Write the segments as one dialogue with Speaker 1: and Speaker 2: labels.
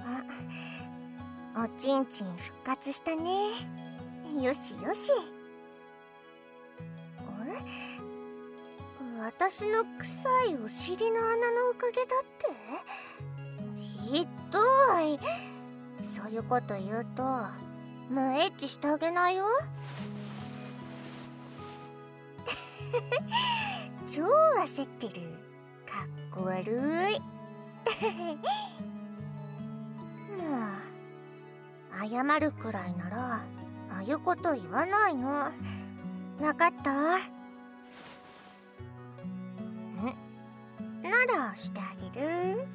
Speaker 1: おちんちん復活したね。よしよし。私の臭いお尻の穴のおかげだって？ひどい。そういうこと言うともうエッチしてあげないよ。超焦ってる。かっこ悪い。もう謝るくらいならああいうこと言わないの。わかった？ならしてあげる。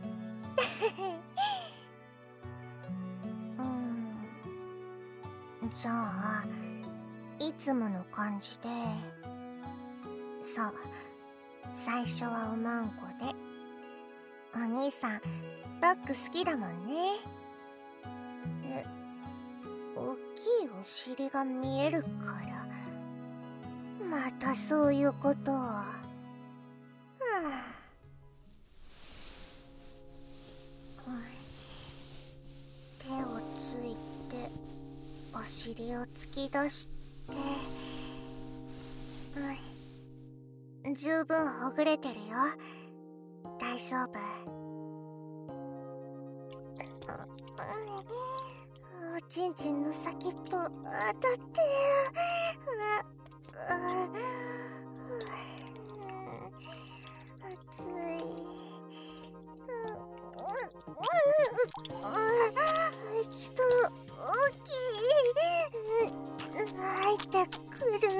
Speaker 1: じゃあいつもの感じで。そう、最初はおまんこで。お兄さんバッグ好きだもんね。大きいお尻が見えるから。またそういうことを。手をついてお尻を突き出して、十分ほぐれてるよ。大丈夫。おちんちんの先っぽ当たって。熱い。息と大きい。入ってくる。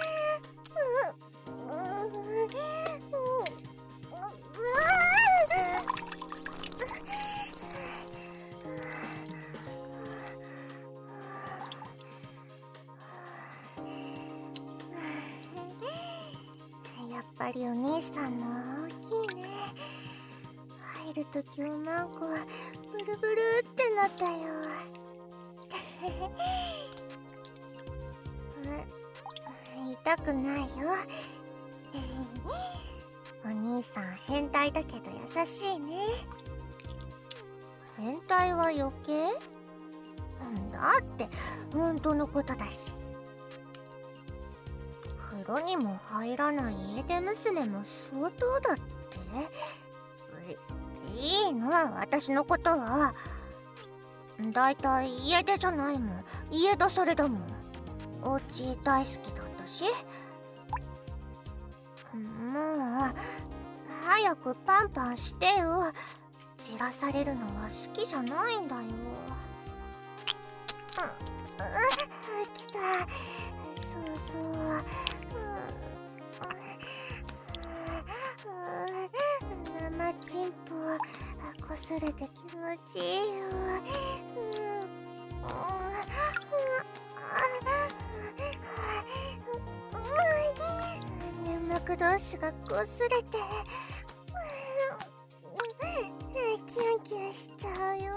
Speaker 1: やっぱりお兄さんの大きいね。入るときおまんこはブルブルってなったよ。痛くないよ。お兄さん変態だけど優しいね。変態は余計？だって本当のことだし。風呂にも入らない家出娘も相当だって。いいの、私のことは。だいたい家出じゃないもん。家出それだもん。お家大好きだったし。もう早くパンパンしてよ。じらされるのは好きじゃないんだよ。来た。そうそう。生チンポこすれて気持ちいいよ。粘膜同士がこすれてキュンキュンしちゃうよ。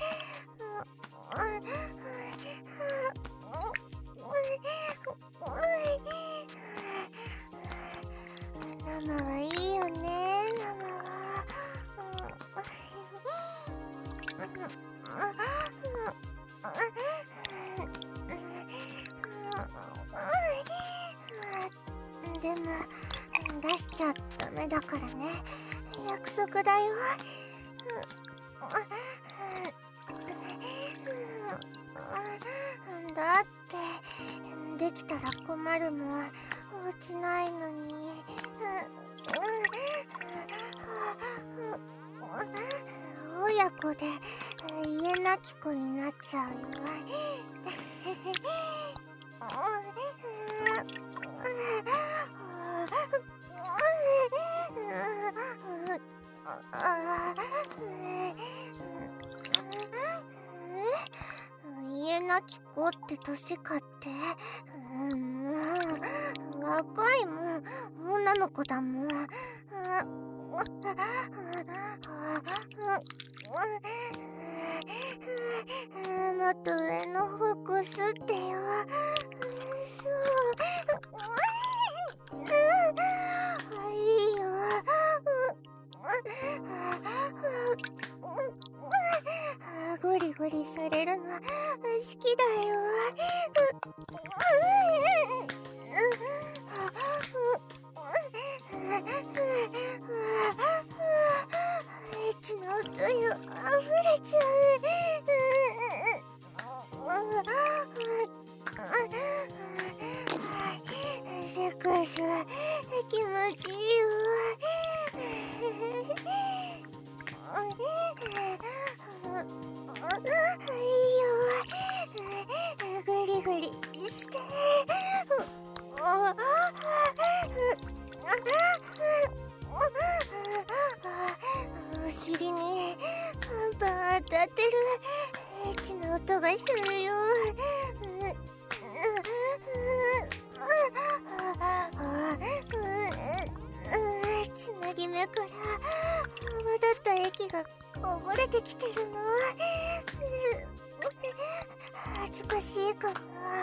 Speaker 1: 生はいいよね。生はでも出しちゃダメだからね。約束だよ。だってできたら困るもん。お家ないのに。親子で家なき子になっちゃうよ。家なき子って年かって。若いもん。女の子だもん。もっと上の方こすってよ。そう。いいよ。 ゴリゴリされるの好きだよ。エッチなおつゆ溢れちゃう。セックス気持ちいいよ。いいよ。グリグリして。お尻にバー当たってるエッチな音がするよ。つなぎ目から泡立った液がこぼれてきてるの。恥ずかしいかな。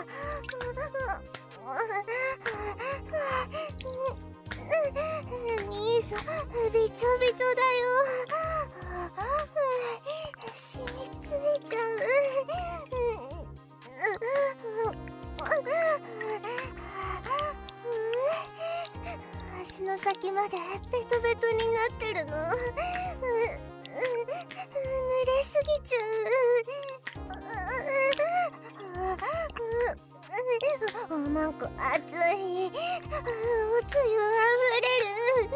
Speaker 1: 兄さんびちょびちょだよ。染みついちゃう。足の先までベトベトになってるの。濡れすぎちゃう。おまんこ熱い。おつゆあふれる。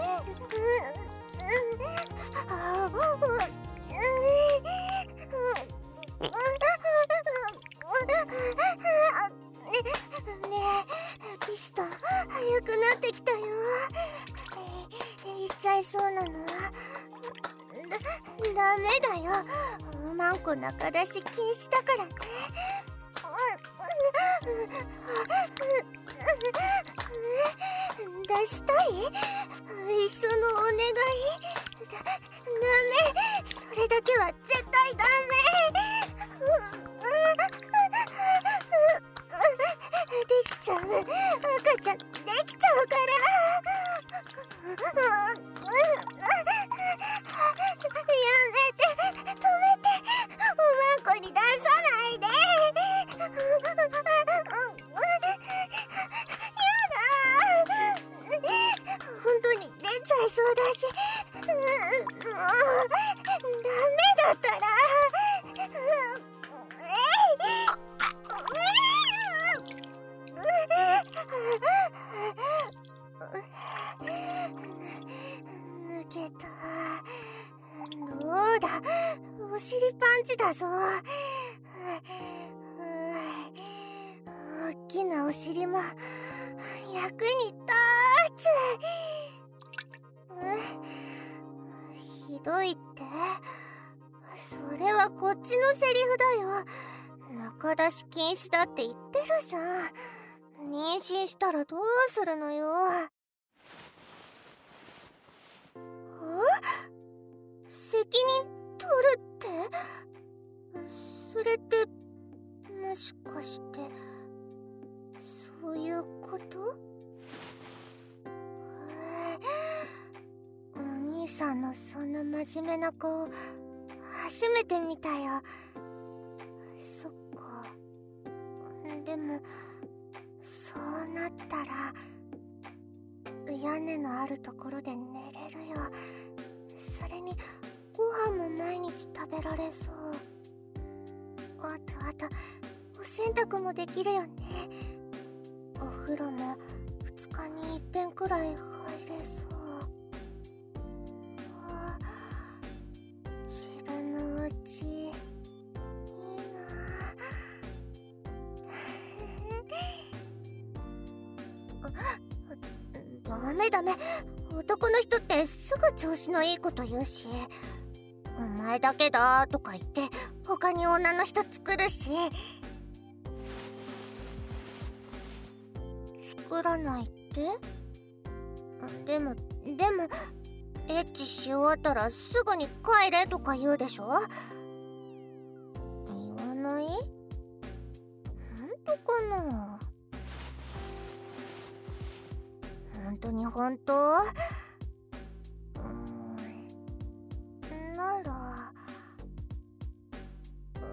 Speaker 1: ねえ、ピスト早くなってきたよ。言っちゃいそうなの。ダメだよ。おまんこ中出し禁止だからね。出したい？一緒のお願い？ダメ。それだけは絶対ダメ。できちゃう。赤ちゃんできちゃうから。やめて、止めて。おまんこに出さないで。本当に出ちゃいそうだし、ダメだったら。抜けた。どうだ、お尻パンチだぞ。大きなお尻も役に立つ。ひどいって？それはこっちのセリフだよ。中出し禁止だって言ってるじゃん。妊娠したらどうするのよ。責任取るって？それってもしかしてそういうこと？お兄さんのそんな真面目な顔初めて見たよ。そっか。でもそうなったら屋根のあるところで寝れるよ。それにご飯も毎日食べられそう。あとお洗濯もできるよね。お風呂も2日に1遍くらい入れそう。自分のお家いいな。ダメ。男の人ってすぐ調子のいいこと言うし、お前だけだとか言って他に女の人作るし。作らないって？でもエッチし終わったらすぐに帰れとか言うでしょ。言わない？ほんとかな。本当なら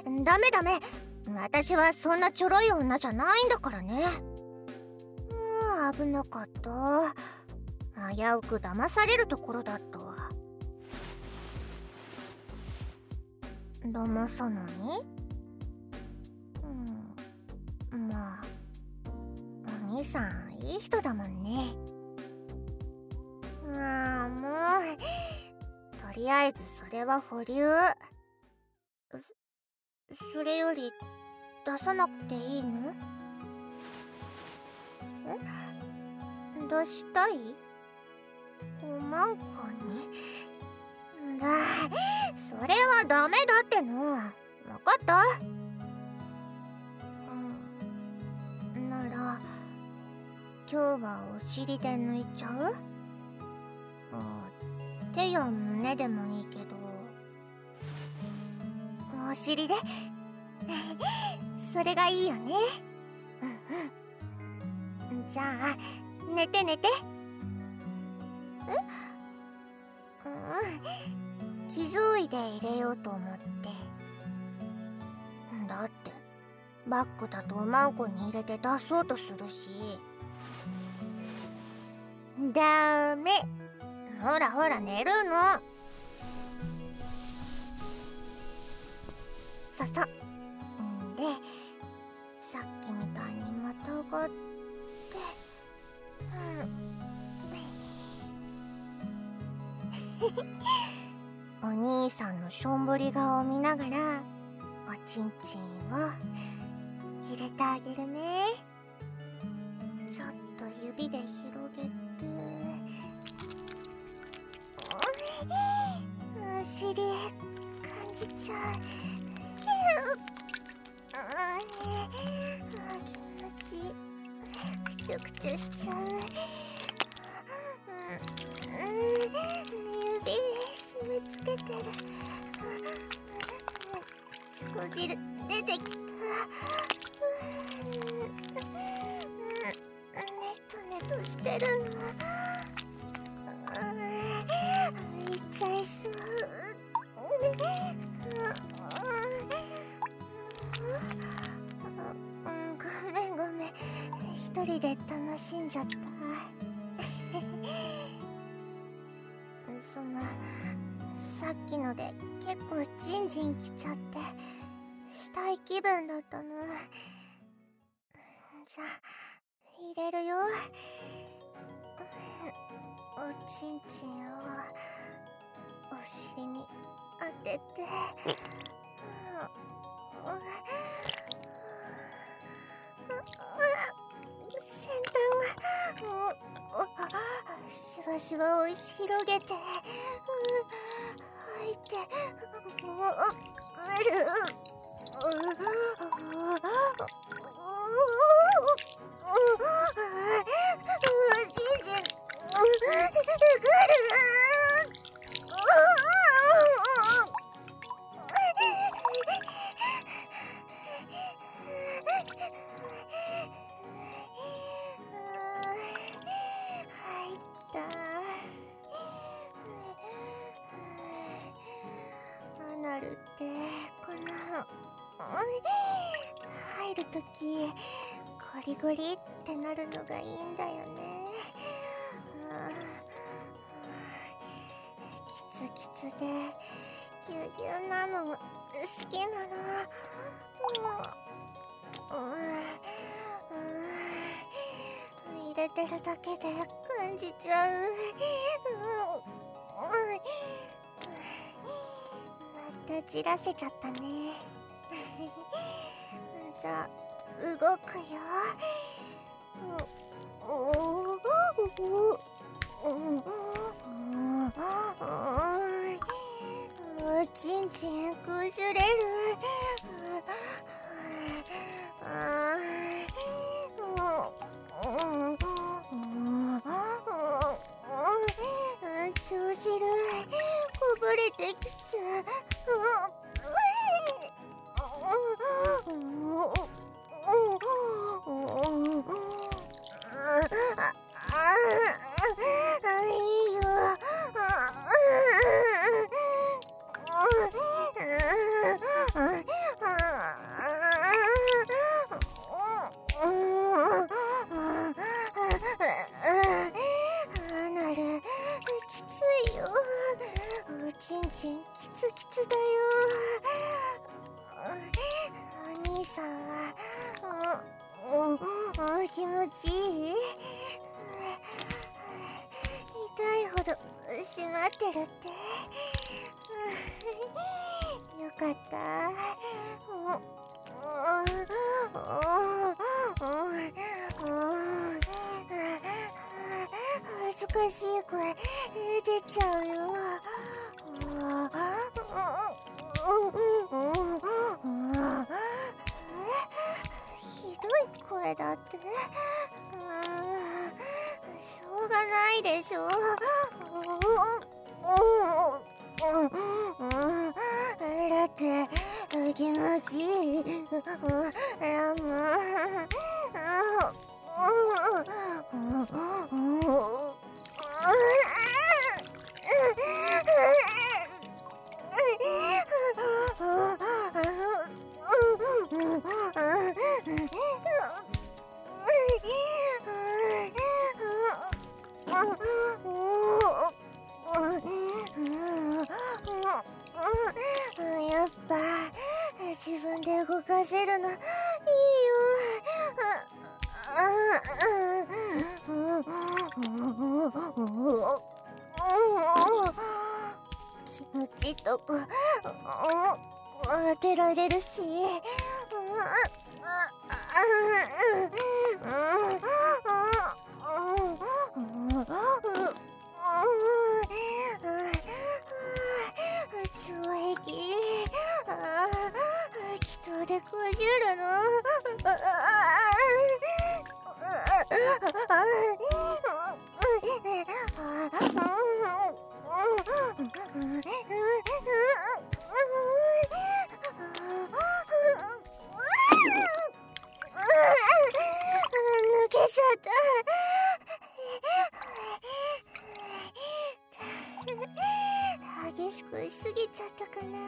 Speaker 1: ダメダメ、私はそんなちょろい女じゃないんだからね。危なかった。危うく騙されるところだったわ。騙さない？まあお兄さんいい人だもんね。もうとりあえずそれは保留。それより出さなくていいの？出したい？おまんこに？それはダメだっての。わかった？なら今日はお尻で抜いちゃう？手や胸でもいいけど。お尻でそれがいいよね。じゃあ寝て寝て。傷いで入れようと思って。だってバッグだとおまんこに入れて出そうとするし。ダメ。ほらほら寝るの。そうそう。でさっきみたいにまたがって、お兄さんのしょんぼり顔を見ながらおちんちんを入れてあげるね。ちょっと指で広げて、お尻感じちゃう。気持ちいい。くちゅくちゅしちゃう。指締め付けてる。つ汁出てきた。ネトネトしてるの。いっちゃいそう。ごめんごめん、一人で楽しんじゃった。さっきので結構ジンジンきちゃってしたい気分だったの。じゃあ入れるよ。おちんちんをお尻に当てて、先端がしばしば押し広げて、吐いて、アナルってこの入るときゴリゴリってなるのがいいんだよね。キツキツでギュギュなの好きなの。入れてるだけで感じちゃう。またじらせちゃったね。さあ動くよ。ちんちんくすれる。調子るこぼれてきちゃう。いいよ。 キツキツだよ。お兄さんは気持ちいい？痛いほど締まってるって。よかった。恥ずかしい声出ちゃうよ。ひどい声だって。しょうがないでしょ。だって気持ちいい。ラムやっぱ自分で動かせるのいいよ。気持ちいいとこ当てられるし、懲役祈祷でこじるの。抜けちゃった。激しくしすぎちゃったかな。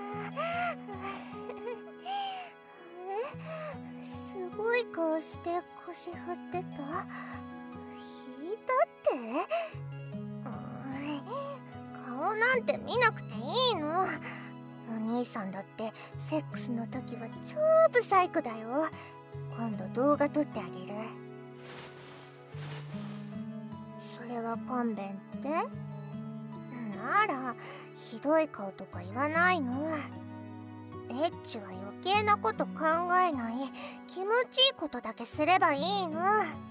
Speaker 1: すごい顔して腰振ってた。引いたって？顔なんて見なくていいの。お兄さんだってセックスの時は超ブサイクだよ。今度動画撮ってあげる。それは勘弁って？ならひどい顔とか言わないの。エッチは余計なこと考えない、気持ちいいことだけすればいいの。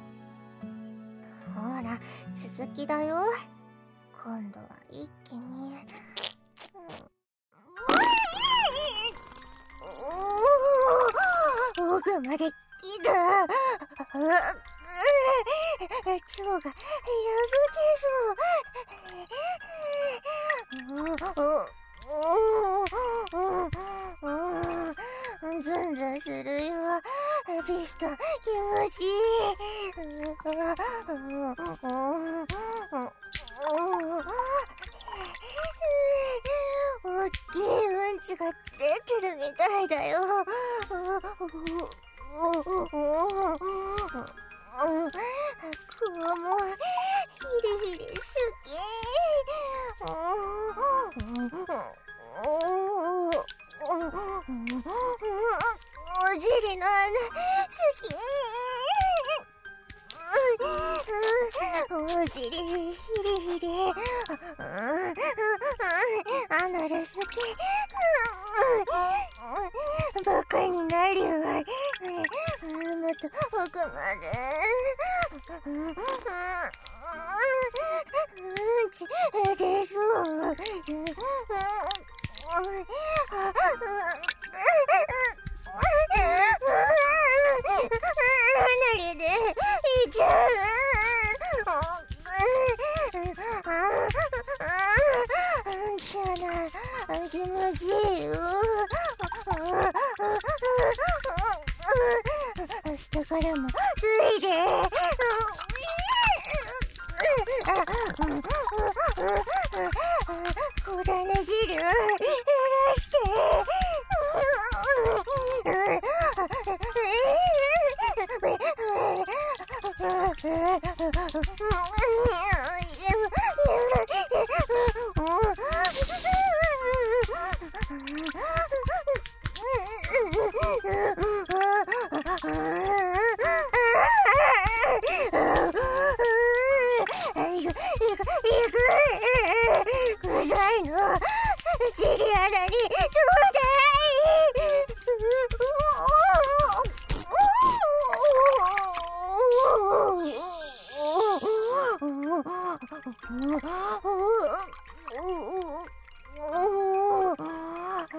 Speaker 1: ほら続きだよ。今度は一気に。奥まで来た。腸が破けそう。ズンズンするよ。ピストン気持ちいい。大きいうんちが出てるみたいだよ。顔もヒリヒリ好き。お尻の穴好き。お尻ヒリヒリ。アナル好き。バカになるよ。もっと奥まで。うんち出そう。離れでいちゃう。じゃあな、気持ちいいよ。下からもついで。小種汁やらして。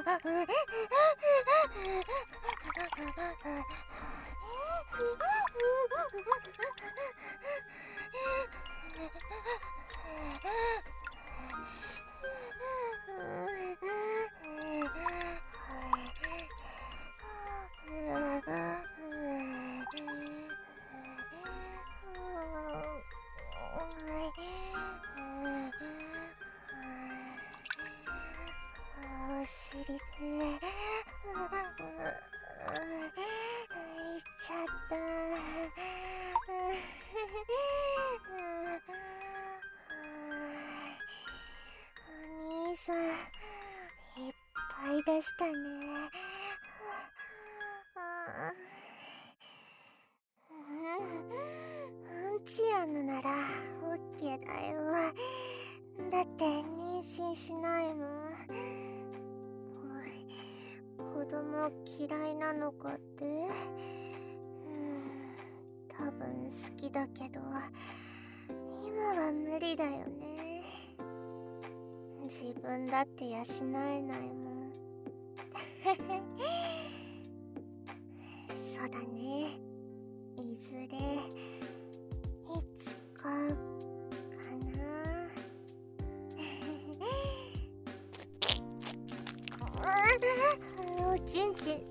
Speaker 1: お尻でいっちゃった。お兄さん、いっぱいでしたね。うんちやぬならオッケーだよ。だって妊娠しないもん。子供嫌いなのかって？多分好きだけど今は無理だよね。自分だって養えないもん。そうだね。いずれいつかかな。おちんちん抜ける。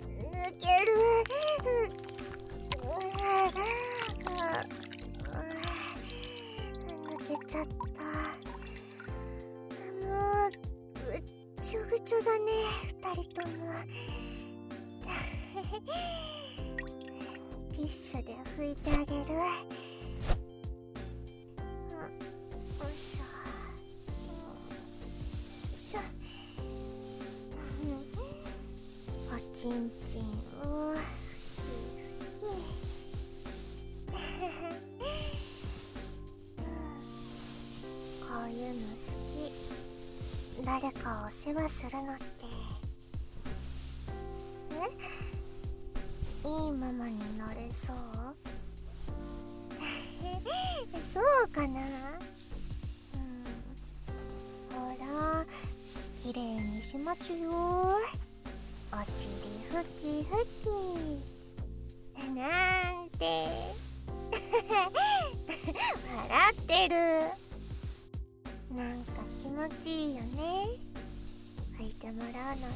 Speaker 1: 抜けちゃった。もうぐっちょぐちょだね、二人とも。ティッシュで拭いてあげる。よいしょ。おちんちんをふきふき。こういうの好き。誰かお世話するのっていいママになれそう？そうかな。ほら、きれいにしまちゅよ。おちりふきふきなんて笑ってる。なんか気持ちいいよね、拭いてもらうのって。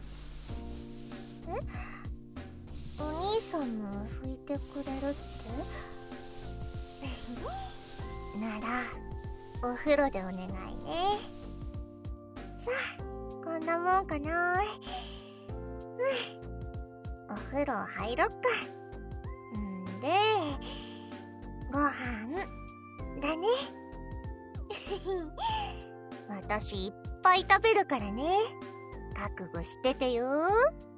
Speaker 1: お兄さんも拭いてくれるってならお風呂でお願いね。さあ、こんなもんかな。お風呂入ろっか。んで、ご飯だね。私いっぱい食べるからね。覚悟しててよ。